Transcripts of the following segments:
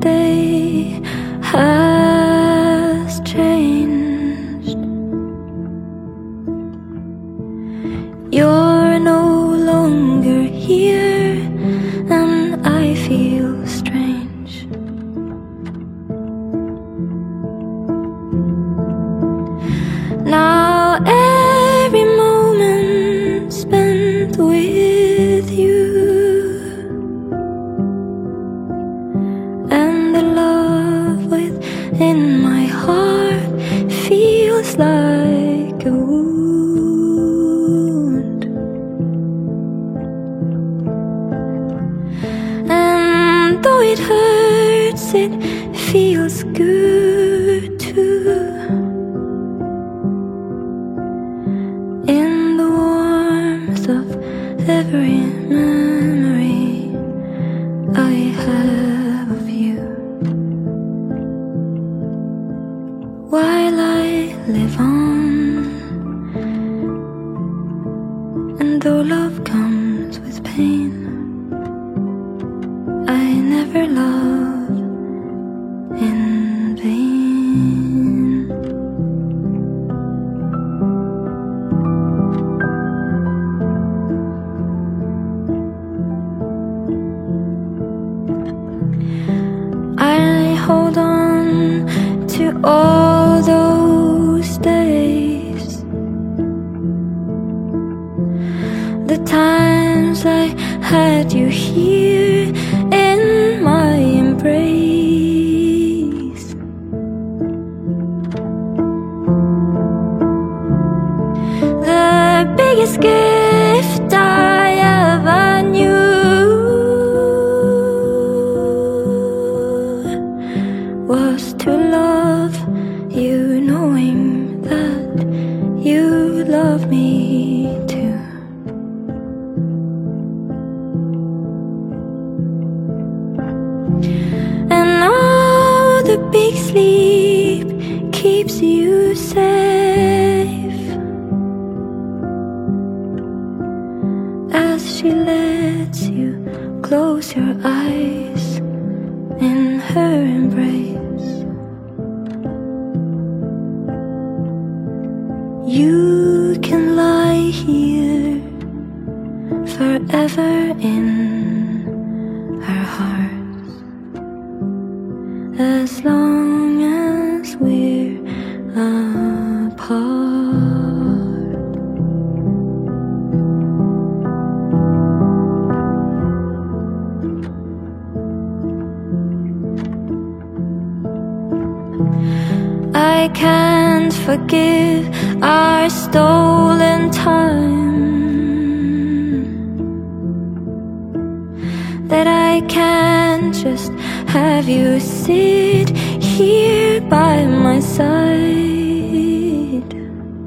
day has changed. You're no longer here, and I feel strange. Now every moment spent with you, and the love within my heart feels like a wound. And though it hurts, it feels good too. In the warmth of every memory I have of you, while I live on, and though love comes with pain, I never love in vain. I hold on to all those days, the times I had you here in my embrace. The biggest gift I ever knew was to love you, knowing that you love me too. And now the big sleep keeps you safe, as she lets you close your eyes in her embrace. You can lie here forever in our hearts, as long as we're apart. I can't forgive our stolen time, that I can't just have you sit here by my side.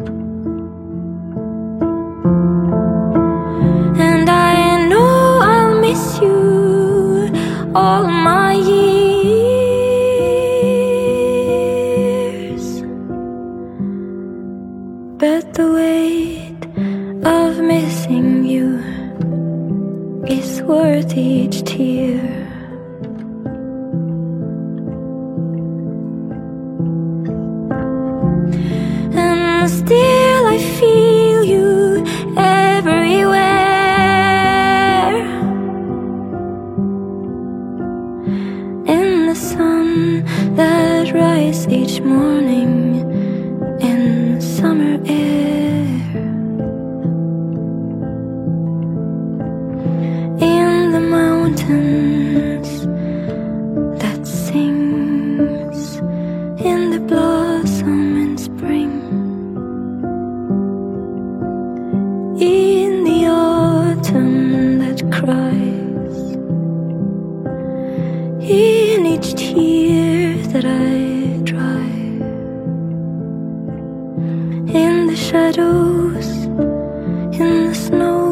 And I know I'll miss you all my years, but the weight of missing you is worth each tear. And still I feel you everywhere, in the sun that rises each morning in summer air, in the mountains that sings, in the blossom in spring, in the autumn that cries, in each tear that I dry, in the shadows, in the snow,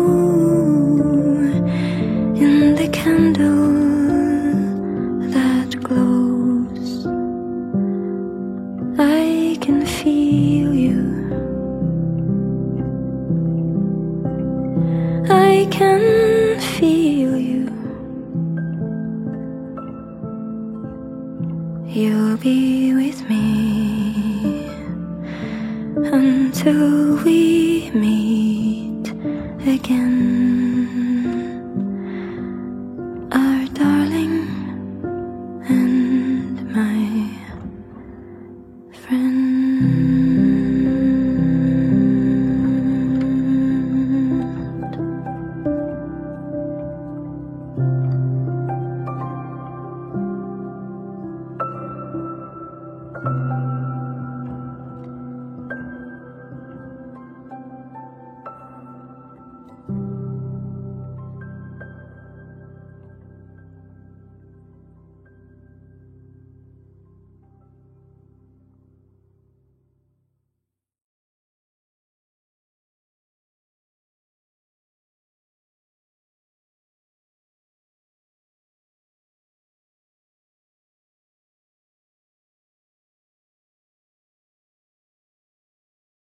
in the candle that glows. I can feel you, I can feel you. till we meet.